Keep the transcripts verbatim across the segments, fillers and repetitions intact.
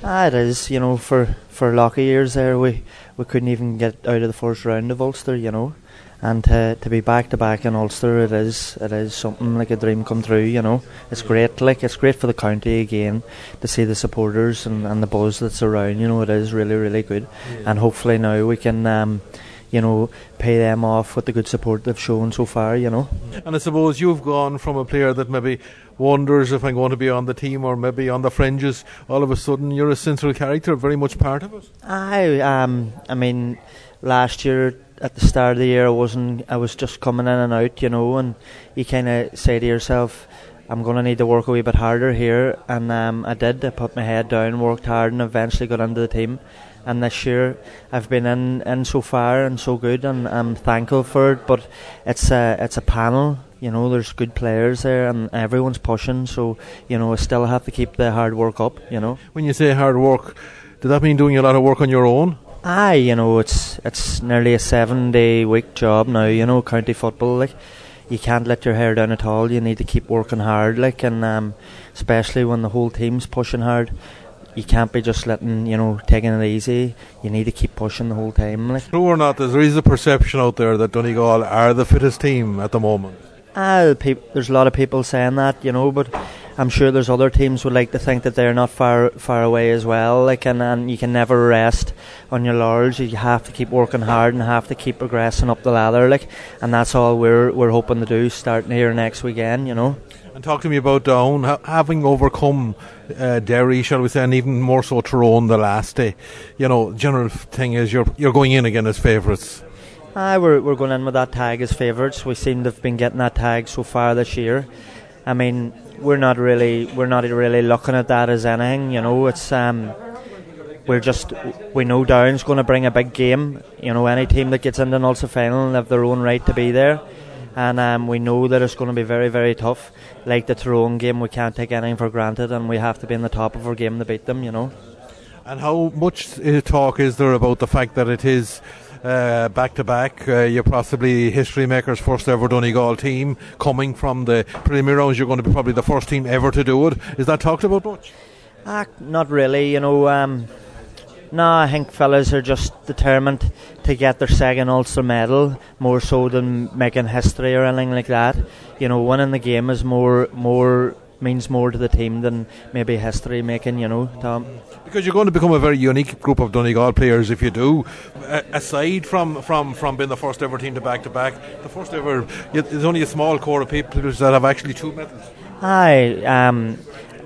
Ah, it is, you know, for, for lucky years there, we, we couldn't even get out of the first round of Ulster, you know. And to, to be back to back in Ulster, it is it is something like a dream come true, you know. It's great, like it's great for the county again to see the supporters and, and the buzz that's around. You know, it is really really good, yeah. And hopefully now we can, um, you know, pay them off with the good support they've shown so far. You know. And I suppose you've gone from a player that maybe wonders if I'm going to be on the team or maybe on the fringes. All of a sudden, you're a central character, very much part of it. I um, I mean, last year. At the start of the year, I wasn't. I was just coming in and out, you know. And you kind of say to yourself, "I'm going to need to work a wee bit harder here." And um, I did. I put my head down, worked hard, and eventually got into the team. And this year, I've been in, in so far and so good, and I'm thankful for it. But it's a it's a panel, you know. There's good players there, and everyone's pushing. So you know, I still have to keep the hard work up, you know. When you say hard work, does that mean doing a lot of work on your own? Aye, you know, it's it's nearly a seven day week job now, you know, county football, like, you can't let your hair down at all, you need to keep working hard, like, and um, especially when the whole team's pushing hard, you can't be just letting, you know, taking it easy, you need to keep pushing the whole time, like. True or not, there is a perception out there that Donegal are the fittest team at the moment. Ah, peop- there's a lot of people saying that, you know, but I'm sure there's other teams would like to think that they're not far far away as well, like, and, and you can never rest on your laurels. You have to keep working hard and have to keep progressing up the ladder, like, and that's all we're we're hoping to do starting here next weekend, you know. And talk to me about Down, ha- having overcome uh, Derry, shall we say, and even more so Tyrone the last day. You know, general thing is you're you're going in again as favourites. Ah, we're we're going in with that tag as favourites. We seem to have been getting that tag so far this year. I mean, we're not really we're not really looking at that as anything, you know. It's um, we're just we know Down's going to bring a big game. You know, any team that gets into an Ulster final have their own right to be there, and um, we know that it's going to be very very tough. Like the Tyrone game, we can't take anything for granted, and we have to be in the top of our game to beat them, you know. And how much uh, talk is there about the fact that it is uh, back-to-back? Uh, you're possibly history makers' first ever Donegal team coming from the Premier Rounds. You're going to be probably the first team ever to do it. Is that talked about much? Ah, not really, you know. Um, no, I think fellas are just determined to get their second Ulster medal more so than making history or anything like that. You know, winning the game is more more. means more to the team than maybe history making, you know, Tom. Because you're going to become a very unique group of Donegal players if you do. Uh, aside from, from, from being the first ever team to back to back, the first ever, there's only a small core of people that have actually two medals. Aye, um,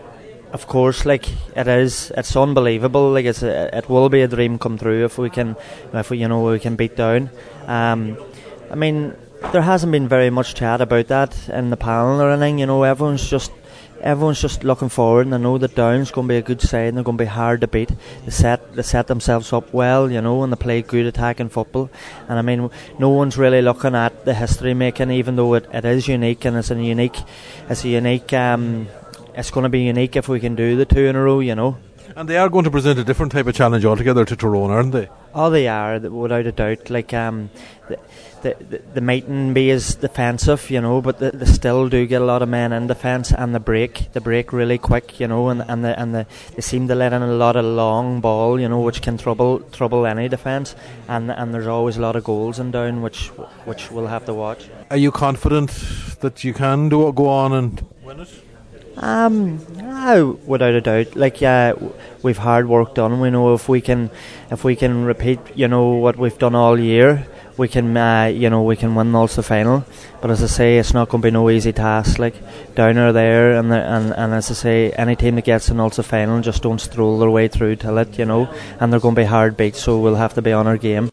of course, like it is, it's unbelievable. Like it's, a, it will be a dream come true if we can, if we, you know, we can beat Down. Um, I mean, there hasn't been very much chat about that in the panel or anything. You know, everyone's just. Everyone's just looking forward, and I know that Down's going to be a good side and they're going to be hard to beat. They set they set themselves up well, you know, and they play good attacking football. And I mean, no one's really looking at the history making, even though it, it is unique and it's a unique, it's a unique, um, it's going to be unique if we can do the two in a row, you know. And they are going to present a different type of challenge altogether to Tyrone, aren't they? Oh, they are, without a doubt. Like, um, the, the, the, they mightn't be as defensive, you know, but they, they still do get a lot of men in defence, and they break, they break really quick, you know, and and, the, and the, they seem to let in a lot of long ball, you know, which can trouble trouble any defence, and and there's always a lot of goals in Down, which which we'll have to watch. Are you confident that you can do go on and win it? Um, oh, without a doubt. Like, yeah, we've hard work done. We know if we can, if we can repeat, you know, what we've done all year, we can, uh, you know, we can win the Ulster final. But as I say, it's not going to be no easy task. Like, Down are there, and and and as I say, any team that gets an Ulster final just don't stroll their way through till it, you know, and they're going to be hard beat. So we'll have to be on our game.